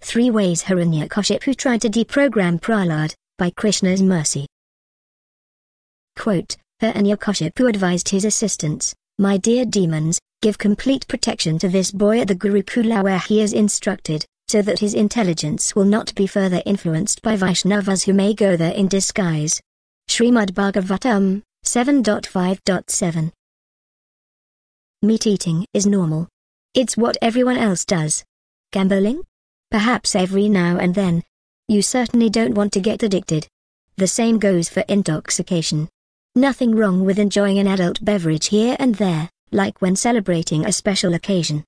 3 Ways Hiranyakashipu Tried to Deprogram Prahlad, by Krishna's Mercy. Quote, Hiranyakashipu advised his assistants, "My dear demons, give complete protection to this boy at the Gurukula where he is instructed, so that his intelligence will not be further influenced by Vaishnavas who may go there in disguise." Srimad Bhagavatam, 7.5.7. Meat eating is normal. It's what everyone else does. Gambling? Perhaps every now and then. You certainly don't want to get addicted. The same goes for intoxication. Nothing wrong with enjoying an adult beverage here and there, like when celebrating a special occasion.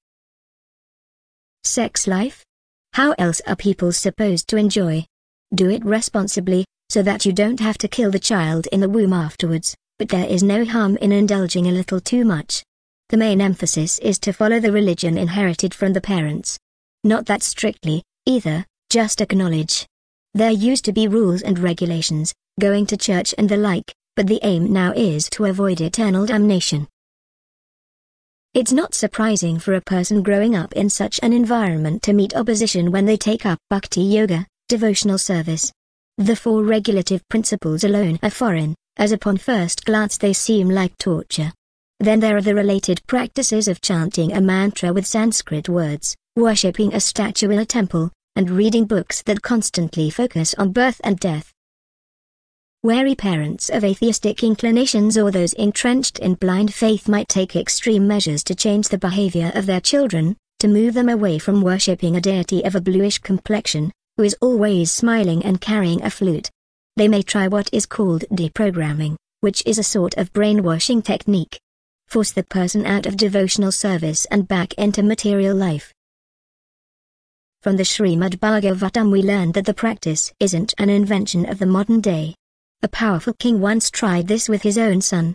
Sex life? How else are people supposed to enjoy? Do it responsibly, so that you don't have to kill the child in the womb afterwards, but there is no harm in indulging a little too much. The main emphasis is to follow the religion inherited from the parents. Not that strictly, either, just acknowledge. There used to be rules and regulations, going to church and the like, but the aim now is to avoid eternal damnation. It's not surprising for a person growing up in such an environment to meet opposition when they take up bhakti yoga, devotional service. The 4 regulative principles alone are foreign, as upon first glance they seem like torture. Then there are the related practices of chanting a mantra with Sanskrit words, worshipping a statue in a temple, and reading books that constantly focus on birth and death. Wary parents of atheistic inclinations or those entrenched in blind faith might take extreme measures to change the behavior of their children, to move them away from worshipping a deity of a bluish complexion, who is always smiling and carrying a flute. They may try what is called deprogramming, which is a sort of brainwashing technique. Force the person out of devotional service and back into material life. From the Srimad Bhagavatam we learn that the practice isn't an invention of the modern day. A powerful king once tried this with his own son.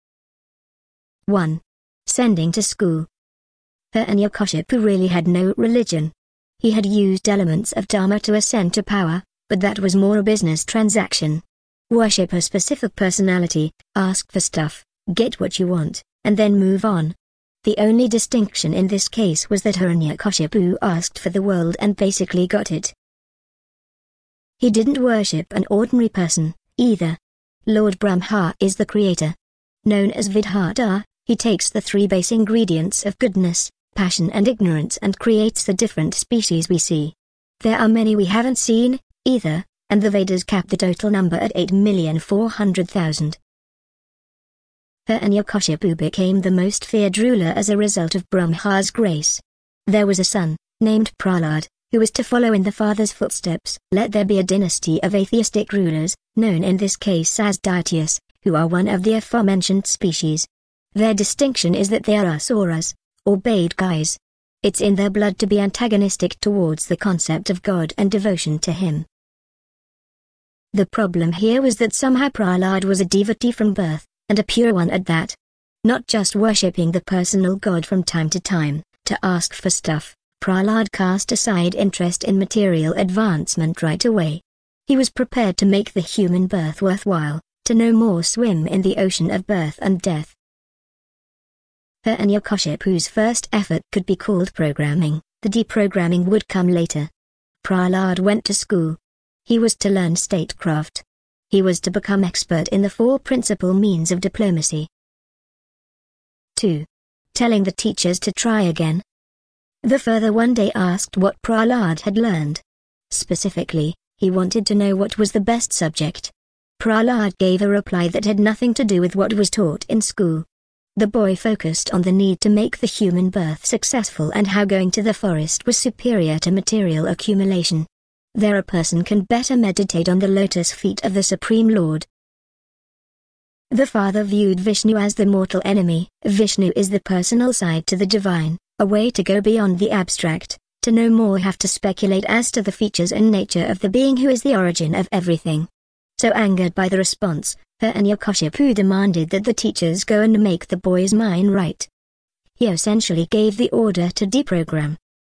1. Sending to school. Hiranyakashipu really had no religion. He had used elements of Dharma to ascend to power, but that was more a business transaction. Worship a specific personality, ask for stuff, get what you want, and then move on. The only distinction in this case was that Hiranyakashipu asked for the world and basically got it. He didn't worship an ordinary person, either. Lord Brahma is the creator. Known as Vidhata, he takes the 3 base ingredients of goodness, passion and ignorance and creates the different species we see. There are many we haven't seen, either, and the Vedas cap the total number at 8,400,000. Hiranyakashipu became the most feared ruler as a result of Brahma's grace. There was a son, named Prahlad, who was to follow in the father's footsteps. Let there be a dynasty of atheistic rulers, known in this case as Daityas, who are one of the aforementioned species. Their distinction is that they are asuras, or bad guys. It's in their blood to be antagonistic towards the concept of God and devotion to him. The problem here was that somehow Prahlad was a devotee from birth, and a pure one at that. Not just worshipping the personal God from time to ask for stuff, Prahlad cast aside interest in material advancement right away. He was prepared to make the human birth worthwhile, to no more swim in the ocean of birth and death. Hiranyakashipu's first effort could be called programming, the deprogramming would come later. Prahlad went to school. He was to learn statecraft. He was to become expert in the 4 principal means of diplomacy. 2. Telling the teachers to try again. The further one day asked what Prahlad had learned. Specifically, he wanted to know what was the best subject. Prahlad gave a reply that had nothing to do with what was taught in school. The boy focused on the need to make the human birth successful and how going to the forest was superior to material accumulation. There a person can better meditate on the lotus feet of the Supreme Lord. The father viewed Vishnu as the mortal enemy. Vishnu is the personal side to the divine, a way to go beyond the abstract, to no more have to speculate as to the features and nature of the being who is the origin of everything. So angered by the response, Hiranyakashipu demanded that the teachers go and make the boy's mind right. He essentially gave the order to deprogram.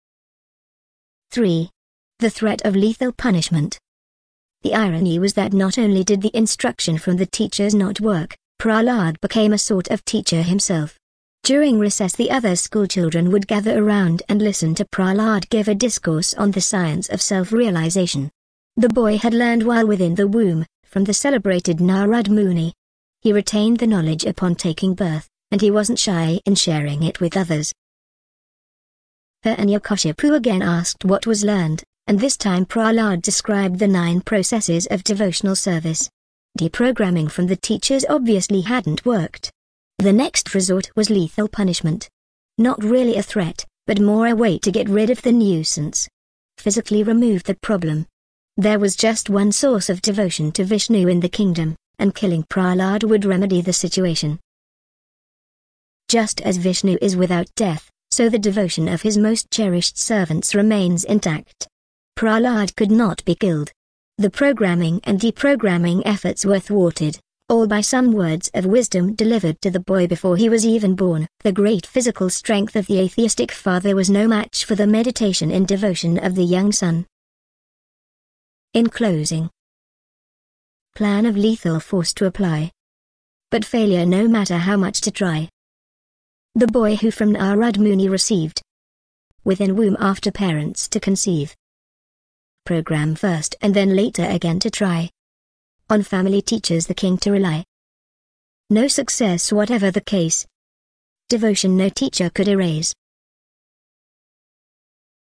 3. The threat of lethal punishment. The irony was that not only did the instruction from the teachers not work, Prahlad became a sort of teacher himself. During recess the other schoolchildren would gather around and listen to Prahlad give a discourse on the science of self-realization. The boy had learned while within the womb, from the celebrated Narad Muni. He retained the knowledge upon taking birth, and he wasn't shy in sharing it with others. Hiranyakashipu again asked what was learned, and this time Prahlad described the 9 processes of devotional service. Deprogramming from the teachers obviously hadn't worked. The next resort was lethal punishment. Not really a threat, but more a way to get rid of the nuisance. Physically remove the problem. There was just one source of devotion to Vishnu in the kingdom, and killing Prahlad would remedy the situation. Just as Vishnu is without death, so the devotion of his most cherished servants remains intact. Prahlad could not be killed. The programming and deprogramming efforts were thwarted, all by some words of wisdom delivered to the boy before he was even born. The great physical strength of the atheistic father was no match for the meditation and devotion of the young son. In closing, plan of lethal force to apply, but failure no matter how much to try. The boy who from Narad Muni received within womb after parents to conceive. Program first and then later again to try. On family teachers the king to rely. No success whatever the case. Devotion no teacher could erase.